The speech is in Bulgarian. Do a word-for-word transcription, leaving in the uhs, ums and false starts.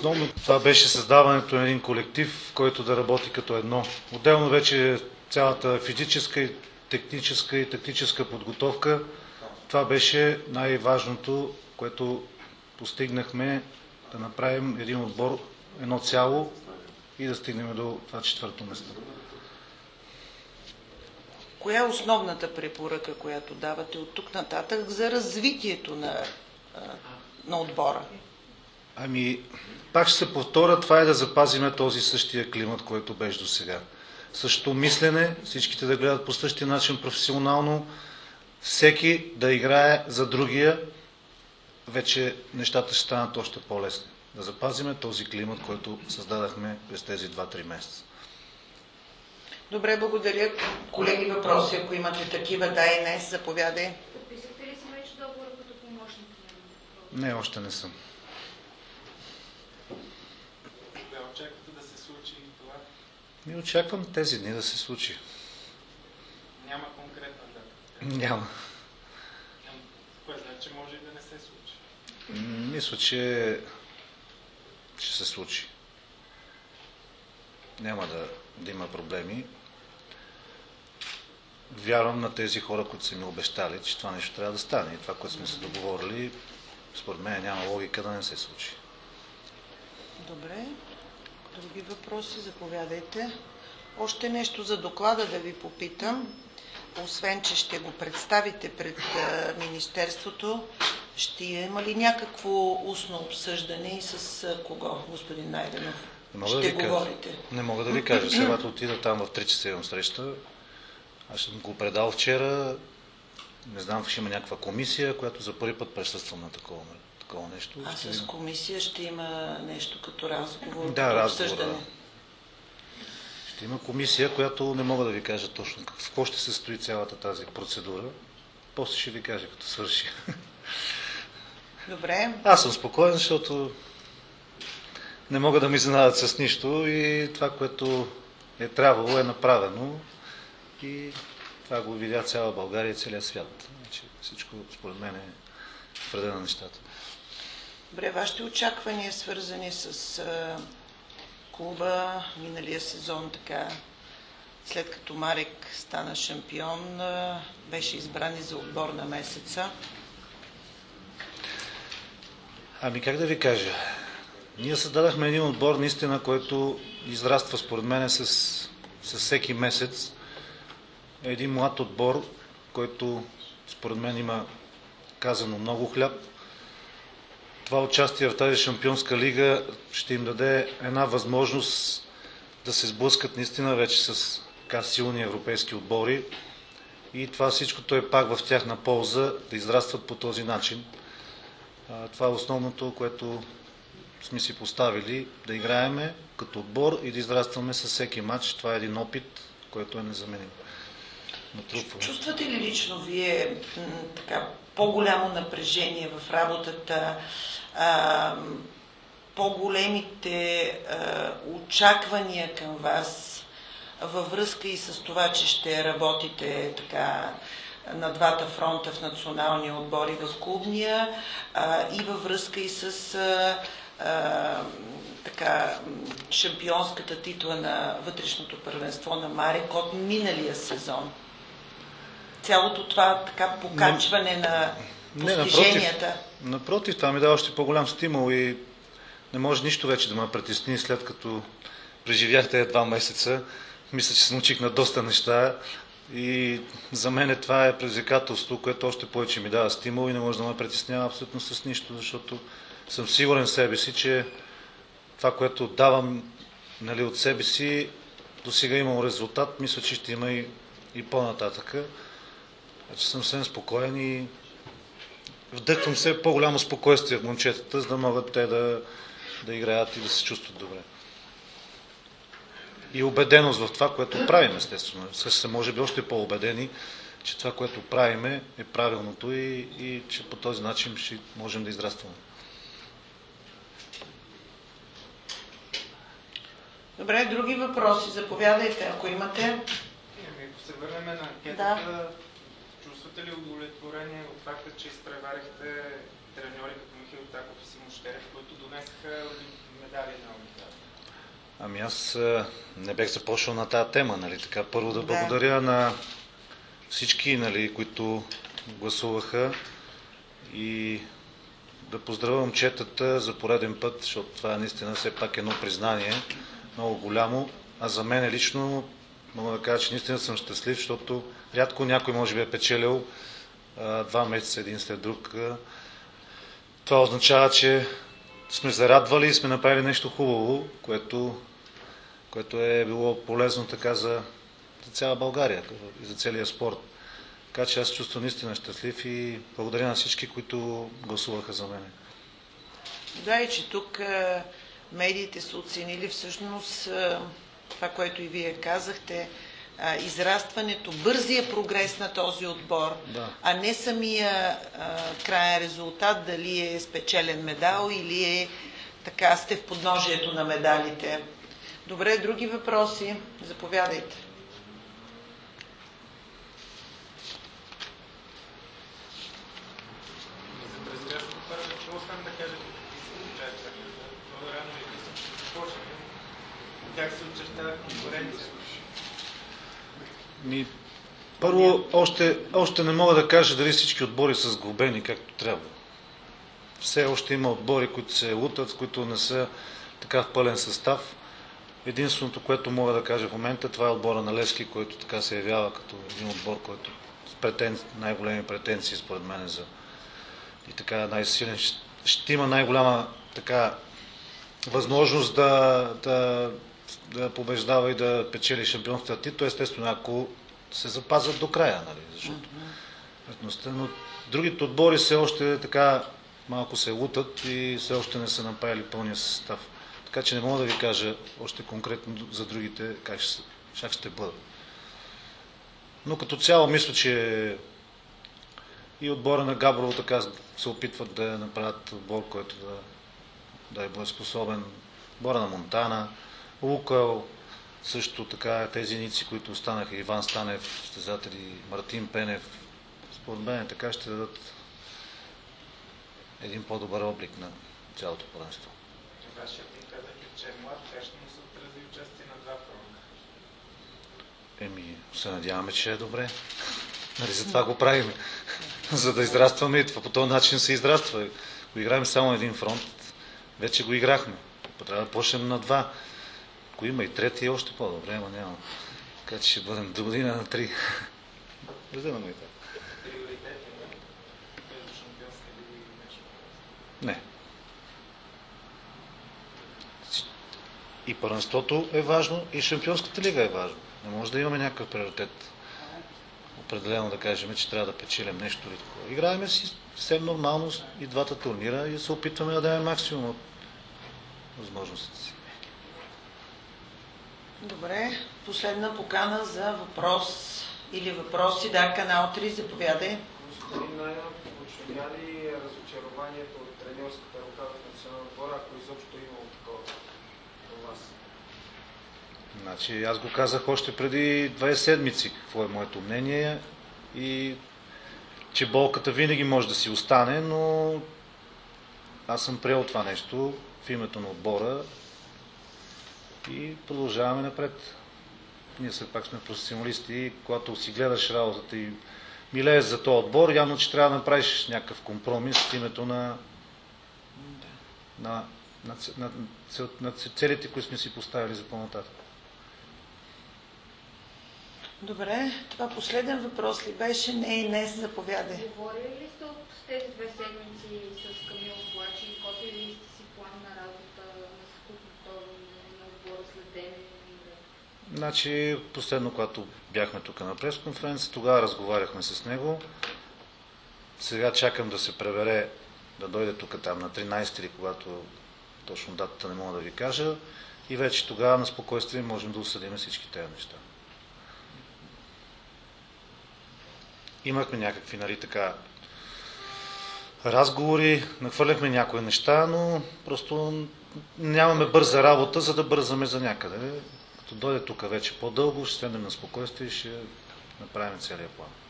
Основно това беше създаването на един колектив, който да работи като едно. Отделно вече цялата физическа и техническа и тактическа подготовка, това беше най-важното, което постигнахме, да направим един отбор, едно цяло и да стигнем до това четвърто место. Коя е основната препоръка, която давате от тук нататък за развитието на, на отбора? Ами, пак ще се повторя, това е да запазиме този същия климат, който беше до сега. Същото мислене, всичките да гледат по същия начин професионално, всеки да играе за другия, вече нещата ще станат още по-лесни. Да запазиме този климат, който създадахме през тези два-три месеца. Добре, благодаря. Колеги, въпроси, ако имате такива, да и не, заповядай. Подписахте ли си вече договора като помощник? Не, още не съм. Кога очаквате да се случи това? Не очаквам тези дни да се случи. Няма конкретна дата? Няма. Кое значи може и да не се случи? Мисля, че ще се случи. Няма да, да има проблеми. Вярвам на тези хора, които са ми обещали, че това нещо трябва да стане. И това, което сме се договорили, според мен няма логика да не се случи. Добре. Други въпроси? Заповядайте. Още нещо за доклада да ви попитам. Освен, че ще го представите пред Министерството, ще има ли някакво устно обсъждане и с кого, господин Найденов? Не ще да говорите? Кажа. Не мога да ви кажа. Сега отида там в три часа имам среща. Аз съм го предал вчера. Не знам, ще има някаква комисия, която за първи път присъствам на такова, такова нещо. А ще с има... комисия ще има нещо като разговор, да, като разговор, обсъждане? Да. Ще има комисия, която не мога да ви кажа точно в какво ще се стои цялата тази процедура. После ще ви кажа, като свърши. Добре. Аз съм спокоен, защото не мога да ми изненадат с нищо и това, което е трябвало, е направено и това го видя цяла България и целия свят. Значи, всичко, според мен, е вреда на нещата. Добре, вашите очаквания, свързани с а, клуба миналия сезон, така, след като Марек стана шампион, а, беше избран и за отбор на месеца. Ами как да ви кажа? Ние създадахме един отбор, наистина, който израства според мен с, с всеки месец. Един млад отбор, който според мен има казано много хляб. Това участие в тази шампионска лига ще им даде една възможност да се сблъскат наистина вече с така силни европейски отбори. И това всичкото е пак в тяхна полза, да израстват по този начин. Това е основното, което сме си поставили, да играеме като отбор и да израстваме със всеки матч. Това е един опит, който е незаменим. Чувствате ли лично вие така, по-голямо напрежение в работата, а, по-големите а, очаквания към вас във връзка и с това, че ще работите така на двата фронта в националния отбор и в клубния, а, и във връзка и с а, а, така, шампионската титла на вътрешното първенство на Марек от миналия сезон? Цялото това така покачване не, на постиженията. Не, напротив, напротив, това ми дава още по-голям стимул и не може нищо вече да ме притесни, след като преживях тези два месеца. Мисля, че се научих на доста неща и за мен това е предизвикателство, което още повече ми дава стимул и не може да ме притеснява абсолютно с нищо, защото съм сигурен в себе си, че това, което давам, нали, от себе си, до сега имам резултат, мисля, че ще има и, и по-нататъка. Значи съм съвсем спокоен и вдъхвам все по-голямо спокойствие в момчетата, за да могат те да, да играят и да се чувстват добре. И убеденост в това, което правим, естествено. Също се може би още по-убедени, че това, което правим, е правилното и, и че по този начин ще можем да израстваме. Добре, други въпроси? Заповядайте, ако имате. Ами, ако се върнем на анкетата, да. Чувствате ли удовлетворение от факта, че изпреварихте треньори като Михаил Таков и Симон Щерев, които донесаха медали на Олимпиада? Ами аз а, не бех започнал на тази тема, нали, така. Първо да Да. благодаря на всички, нали, които гласуваха и да поздравя момчетата за пореден път, защото това е наистина все пак едно признание, много голямо. А за мен лично мога да кажа, че наистина съм щастлив, защото рядко някой може би е печелил а, два месеца един след друг. Това означава, че сме зарадвали и сме направили нещо хубаво, което, което е било полезно така за, за цяла България и за целия спорт. Така че аз се чувствам наистина щастлив и благодаря на всички, които гласуваха за мен. Да, и че тук а, медиите са оценили всъщност а, това, което и вие казахте, а, израстването, бързия прогрес на този отбор, Да. а не самия а, краен резултат, дали е спечелен медал или е така сте в подножието на медалите. Добре, други въпроси? Заповядайте. За предстоящото първо, освен да кажа какви са очакванията, много рано и късно ще започнем. Как се очертава конкуренция? Ми, първо, още, още не мога да кажа дали всички отбори са сглобени както трябва. Все още има отбори, които се лутат, които не са така в пълен състав. Единственото, което мога да кажа в момента, това е отбора на Левски, който така се явява като един отбор, който с претен... най-големи претенции според мен за и така най-силен. Ще има най-голяма така възможност да, да, да побеждава и да печели шампионската титла, естествено, ако се запазват до края, нали, защото mm-hmm. но другите отбори все още така малко се лутат и все още не са направили пълния състав. Така че не мога да ви кажа още конкретно за другите как ще, как ще бъдат. Но като цяло мисля, че и отбора на Габрово така се опитват да направят отбор, който да, да е боеспособен. Отбора на Монтана, Лукал, също така тези ници, които останаха, Иван Станев, състезатели, Мартин Пенев. Според мен така ще дадат един по-добър облик на цялото първенство. Вашият ти казахте, че е млад, как ще му се отрази участие на два фронта? Еми, се надяваме, че е добре. Нали, за това го правим. За да израстваме и това по този начин се израства. Ако играем само един фронт, вече го играхме. Трябва да почнем на два. Ако има и трети, е още по-добре, ама няма. Така че ще бъдем до година на три. Вземаме и така. Приоритети, не? Между шампионска лига и нещо. Не. И първенството е важно, и шампионската лига е важно. Не може да имаме някакъв приоритет. Определено да кажем, че трябва да печелим нещо или такова. Играеме си съвсем нормално и двата турнира и се опитваме да дадем максимум от възможностите си. Добре, последна покана за въпрос или въпроси. Да, канал три, заповядай. Господин Найденов, очудя ли разочарованието от треньорската рука в националния отбор, ако изобщо е имало такова у вас? Значи, аз го казах още преди две седмици, какво е моето мнение и че болката винаги може да си остане, но аз съм приел това нещо в името на отбора и продължаваме напред. Ние все пак сме професионалисти и когато си гледаш работата и милееш за този отбор, явно, че трябва да направиш някакъв компромис в името на, на, на, на, на целите, които сме си поставили за по-нататък. Добре, това последен въпрос ли беше? Не, и днес заповядай. Говорили ли сте от тези две седмици с Камил Плачи и готвили ли сте си план на работа на скупното на отбора след ден? Значи, последно, когато бяхме тук на пресконференция, тогава разговаряхме с него. Сега чакам да се пребере, да дойде тук там на тринайсети или когато точно датата не мога да ви кажа. И вече тогава на спокойствие можем да осъдим всички тези неща. Имахме някакви, нали, така, разговори, нахвърляхме някои неща, но просто нямаме бърза работа, за да бързаме за някъде. Като дойде тук вече по-дълго, ще седнем на спокойствие и ще направим целия план.